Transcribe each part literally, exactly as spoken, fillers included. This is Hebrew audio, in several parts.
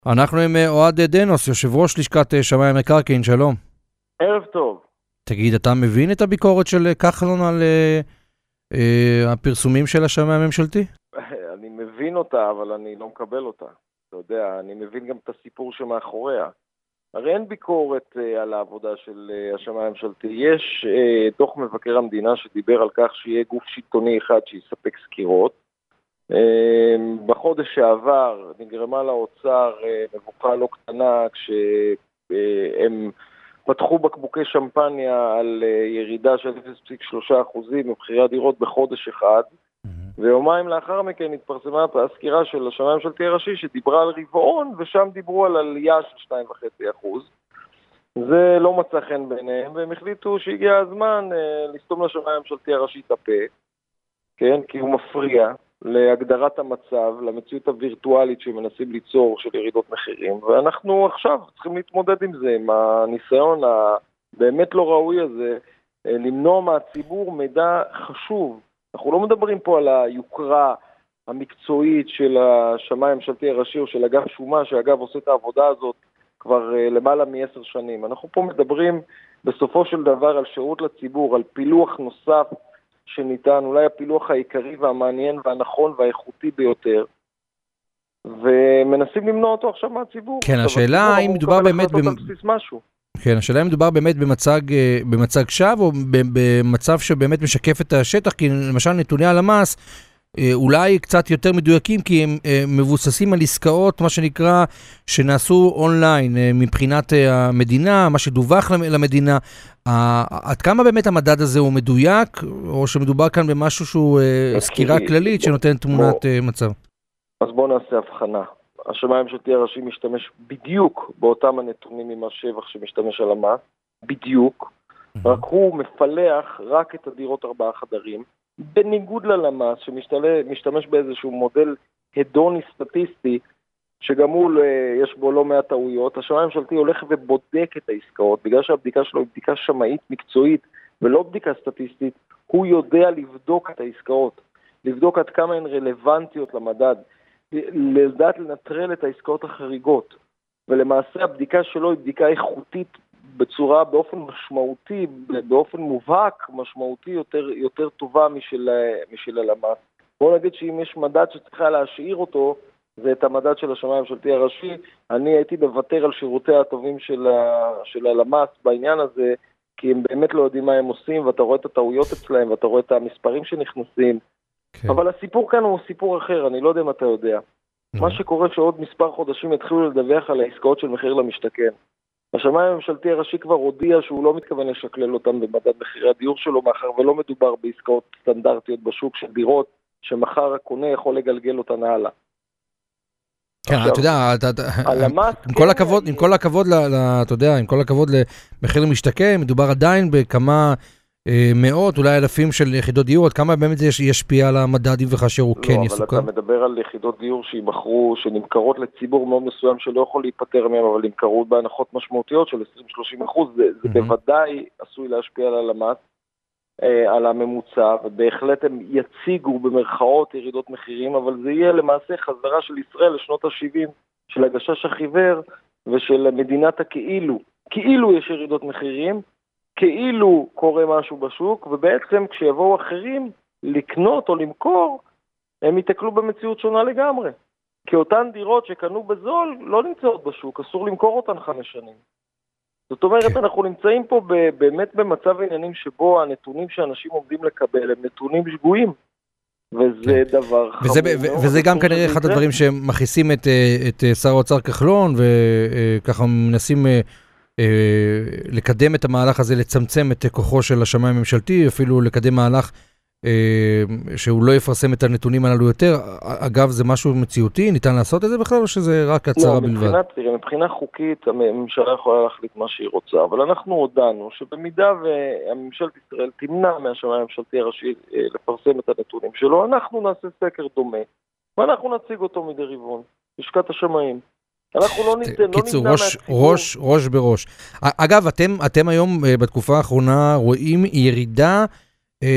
אנחנו עם אוהד דנוס, יושב ראש לשכת שמאי המקרקעין, שלום. ערב טוב. תגיד, אתה מבין את הביקורת של כחלון על אה, אה, הפרסומים של השמאי הממשלתי? אני מבין אותה, אבל אני לא מקבל אותה. אתה יודע, אני מבין גם את הסיפור שמאחוריה. הרי אין ביקורת אה, על העבודה של אה, השמאי הממשלתי. יש אה, דוח מבקר המדינה שדיבר על כך שיהיה גוף שלטוני אחד שיספק סקירות. בחודש שעבר נגרמה לאוצר מבוקה לא קטנה כשהם פתחו בקבוקי שמפניה על ירידה של אפס נקודה שלושה אחוזים במחירי הדירות בחודש אחד, ויומיים לאחר מכן התפרסמה הסקירה של השמאי הממשלתי הראשי שדיברה על רבעון, ושם דיברו על עלייה של שתיים נקודה חמש אחוז. זה לא מצא חן ביניהם, והם החליטו שהגיע הזמן לסתום לשמאי הממשלתי הראשי את הפה, כן? כי הוא מפריע להגדרת המצב, למציאות הווירטואלית שמנסים ליצור של ירידות מחירים, ואנחנו עכשיו צריכים להתמודד עם זה, עם הניסיון הבאמת לא ראוי הזה, למנוע מהציבור מידע חשוב. אנחנו לא מדברים פה על היוקרה המקצועית של השמאי הממשלתי הראשי או של אגף שומה, שאגב עושה את העבודה הזאת כבר למעלה מעשר שנים. אנחנו פה מדברים בסופו של דבר על שירות לציבור, על פילוח נוסף שניתן, אולי הפילוח העיקרי והמעניין והנכון והאיכותי ביותר, ומנסים למנוע אותו עכשיו מהציבור. כן, השאלה האם מדובר באמת כן, השאלה אם מדובר באמת במצג במצג שווא או במצב שבאמת משקף את השטח, כי למשל נתוני הלמ"ס אולי קצת יותר מדויקים, כי הם מבוססים על עסקאות, מה שנקרא, שנעשו אונליין מבחינת המדינה, מה שדווח למדינה. עד כמה באמת המדד הזה הוא מדויק, או שמדובר כאן במשהו שהוא סקירה כללית שנותן תמונת מצב? אז בואו נעשה הבחנה. השמאי הממשלתי הראשי משתמש בדיוק באותם הנתונים עם השבח שמשתמש על המס, בדיוק, רק הוא מפלח רק את הדירות ארבעה חדרים, בניגוד ללמ"ס שמשתמש באיזשהו מודל הדוני סטטיסטי, שגם הוא יש בו לא מעט טעויות. השמאי הממשלתי הולך ובודק את העסקאות, בגלל שהבדיקה שלו היא בדיקה שמאית מקצועית ולא בדיקה סטטיסטית, הוא יודע לבדוק את העסקאות, לבדוק עד כמה הן רלוונטיות למדד, לדעת לנטרל את העסקאות החריגות, ולמעשה הבדיקה שלו היא בדיקה איכותית בצורה באופן משמעותי, באופן מובהק משמעותי יותר, יותר טובה משל, משל הלמ"ס. בואו נגיד שאם יש מדד שצריכה להשאיר אותו, זה את המדד של השמאי הממשלתי הראשי. אני הייתי בוותר על שירותי הטובים של, של הלמ"ס בעניין הזה, כי הם באמת לא יודעים מה הם עושים, ואתה רואה את הטעויות אצלהם, ואתה רואה את המספרים שנכנסים. Okay. אבל הסיפור כאן הוא סיפור אחר, אני לא יודע אם אתה יודע. No. מה שקורה שעוד מספר חודשים התחילו לדווח על העסקאות של מחיר למשתכן. השמאי הממשלתי הראשי כבר הודיע שהוא לא מתכוון לשקלל אותם במדד מחירי הדיור שלו, מאחר ולא מדובר בעסקאות סטנדרטיות בשוק של דירות, שמחר הקונה יכול לגלגל אותן הלאה. כן, אתה יודע, עם כל הכבוד, עם כל הכבוד, אתה יודע, עם כל הכבוד למחיר למשתכן, מדובר עדיין בכמה מאות, אולי אלפים של יחידות דיור, עד כמה באמת זה ישפיע על המדד וכאשר הוא כן יסוכן? לא, אבל אתה מדבר על יחידות דיור שימכרו, שנמכרות לציבור מאוד מסוים שלא יכול להיפטר מהם, אבל נמכרו בהנחות משמעותיות של עשרים שלושים אחוז, זה בוודאי עשוי להשפיע על הלמ"ס, על הממוצע, ובהחלט הם יציגו במרכאות ירידות מחירים, אבל זה יהיה למעשה חזרה של ישראל לשנות ה-שבעים, של הגשש החיוור ושל מדינת הכאילו. כאילו יש ירידות מחירים, כאילו קורה משהו בשוק, ובעצם כשיבואו אחרים לקנות או למכור, הם ייתקלו במציאות שונה לגמרי. כי אותן דירות שקנו בזול לא נמצאות בשוק, אסור למכור אותן חמש שנים. זאת אומרת, אנחנו נמצאים פה באמת במצב העניינים שבו הנתונים שאנשים עומדים לקבל הם נתונים שגויים, וזה דבר חמור. וזה גם כנראה אחד הדברים שמכניסים את שר האוצר כחלון, וככה מנסים לקדם את המהלך הזה, לצמצם את כוחו של השמאי הממשלתי, אפילו לקדם מהלך שהוא לא יפרסם את הנתונים הללו יותר. אגב, זה משהו מציאותי? ניתן לעשות את זה בכלל, או שזה רק הצהרה בלבד? לא, מבחינה חוקית, הממשלה יכולה להחליט מה שהיא רוצה, אבל אנחנו הודענו שבמידה והממשלת ישראל תמנע מהשמאי הממשלתי הראשי לפרסם את הנתונים שלו, אנחנו נעשה סקר דומה, ואנחנו נציג אותו מדי רבעון, לשכת השמאים. אנחנו לא ניתן, קיצור, ראש, ראש, ראש בראש. אגב, אתם, אתם היום בתקופה האחרונה רואים ירידה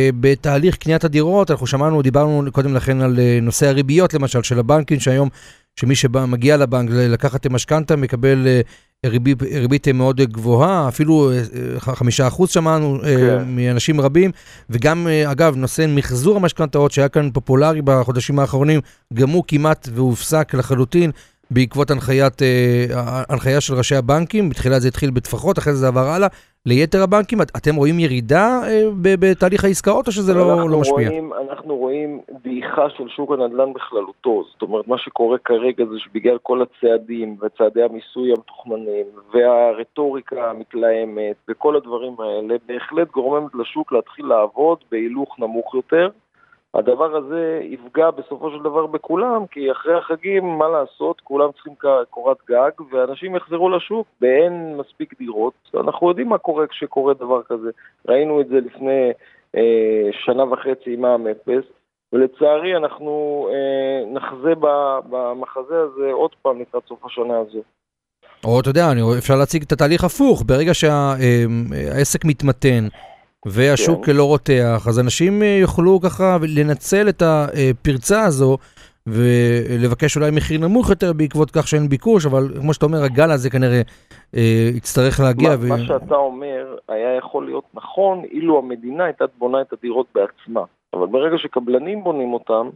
בתהליך קניית הדירות. אנחנו שמענו, דיברנו קודם לכן על נושא הריביות, למשל, של הבנקים, שהיום שמי שמגיע לבנק לקחת משכנתה מקבל ריבית, ריבית מאוד גבוהה, אפילו חמישה אחוז שמענו כן. מאנשים רבים, וגם אגב נושא מחזור המשכנתאות שהיה כאן פופולרי בחודשים האחרונים, גם הוא כמעט והופסק לחלוטין בעקבות הנחיית, הנחיה של ראשי הבנקים. בתחילה זה התחיל בתפחות, אחרי זה זה עבר הלאה ליתר הבנקים. אתם רואים ירידה בתהליך העסקאות או שזה לא, לא משפיע? רואים, אנחנו רואים דעיכה של שוק הנדל"ן בכללותו. זאת אומרת, מה שקורה כרגע זה שבגלל כל הצעדים וצעדי המיסוי המתוכננים והרטוריקה המתלהמת וכל הדברים האלה, בהחלט גורמת לשוק להתחיל לעבוד בהילוך נמוך יותר. הדבר הזה יפגע בסופו של דבר בכולם, כי אחרי החגים, מה לעשות, כולם צריכים קורת גג, ואנשים יחזרו לשוק, באין מספיק דירות. אנחנו יודעים מה קורה כשקורה דבר כזה. ראינו את זה לפני אה, שנה וחצי עם מע"מ אפס, ולצערי אנחנו אה, נחזה במחזה הזה עוד פעם לקראת סוף השנה הזו. או אתה יודע, אפשר להציג את התהליך הפוך, ברגע שהעסק מתמתן, והשוק לא רותח, אז אנשים יוכלו ככה לנצל את הפרצה הזו, ולבקש אולי מחיר נמוך יותר בעקבות כך שאין ביקוש, אבל כמו שאתה אומר, הגל הזה כנראה יצטרך להגיע. מה, ו... מה שאתה אומר היה יכול להיות נכון, אילו המדינה הייתה בונה את הדירות בעצמה. אבל ברגע שקבלנים בונים אותם,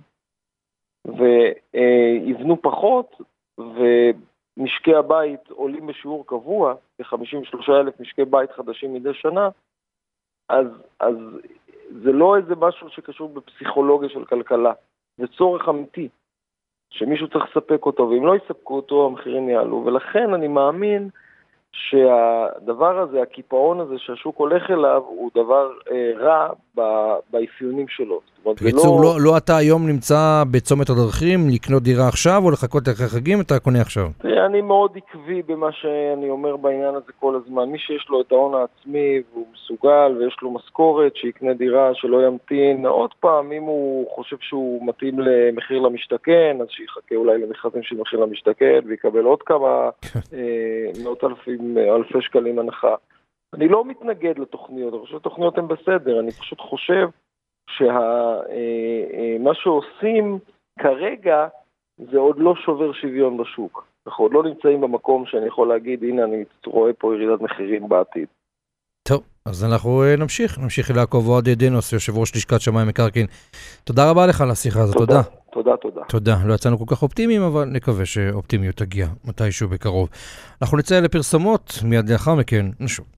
ויבנו פחות, ומשקי הבית עולים בשיעור קבוע, ב-חמישים ושלושה אלף משקי בית חדשים מדי שנה, אז, אז זה לא איזה משהו שקשור בפסיכולוגיה של כלכלה, זה צורך אמיתי, שמישהו צריך לספק אותו, ואם לא יספקו אותו, המחירים יעלו, ולכן אני מאמין שהדבר הזה, הקיפאון הזה שהשוק הולך אליו, הוא דבר אה, רע ב- באפיונים שלו. בקיצור, לא... לא, לא אתה היום נמצא בצומת הדרכים לקנות דירה עכשיו, או לחכות אחרי חגים, אתה קונה עכשיו? אני מאוד עקבי במה שאני אומר בעניין הזה כל הזמן. מי שיש לו את ההון העצמי, והוא מסוגל, ויש לו משכורת, שיקנה דירה שלא ימתין. עוד פעם, אם הוא חושב שהוא מתאים למחיר למשתכן, אז שיחכה אולי למכרזים של מחיר למשתכן, ויקבל עוד כמה אה, מאות אלפים, אלפי שקלים הנחה. אני לא מתנגד לתוכניות, אני חושב שהתוכניות הן בסדר, אני פשוט חושב שמה שעושים כרגע זה עוד לא שובר שוויון בשוק. אנחנו עוד לא נמצאים במקום שאני יכול להגיד, הנה אני רואה פה ירידת מחירים בעתיד. טוב, אז אנחנו נמשיך, נמשיך לעקוב. אוהד דנוס, יושב ראש לשכת שמאי מקרקעין. תודה רבה לך על השיחה הזאת, תודה. תודה, תודה. תודה, לא יצאנו כל כך אופטימיים, אבל נקווה שאופטימיות תגיע מתישהו בקרוב. אנחנו נצא לפרסומות, מיד לאחר מכן נשוב.